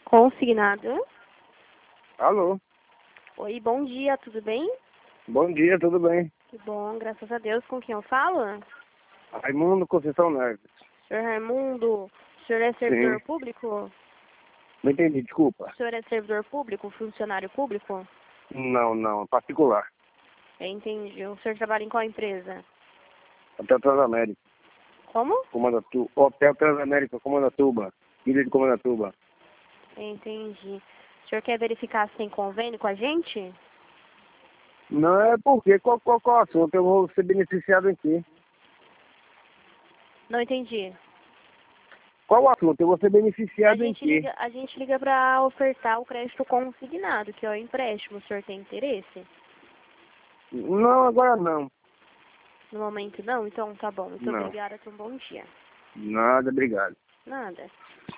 Consignado. Alô? Oi, bom dia, tudo bem? Bom dia, tudo bem? Que bom, graças a Deus. Com quem eu falo? Raimundo Conceição Neves. Senhor Raimundo, o senhor é servidor Sim. público? Não entendi, desculpa. O senhor é servidor público, funcionário público? Não, particular. Entendi. O senhor trabalha em qual empresa? Hotel Transamérica, Como? Hotel Transamérica, Comandatuba, Ilha de Comandatuba. Entendi. O senhor quer verificar se tem convênio com a gente? Não é porque, qual o assunto? Eu vou ser beneficiado em quê? Não entendi. Qual o assunto? Eu vou ser beneficiado em quê? A gente liga para ofertar o crédito consignado, que é o empréstimo. O senhor tem interesse? Não, agora não. No momento não? Então tá bom. Muito Não. obrigada, tenha um bom dia. Nada, obrigado. Nada.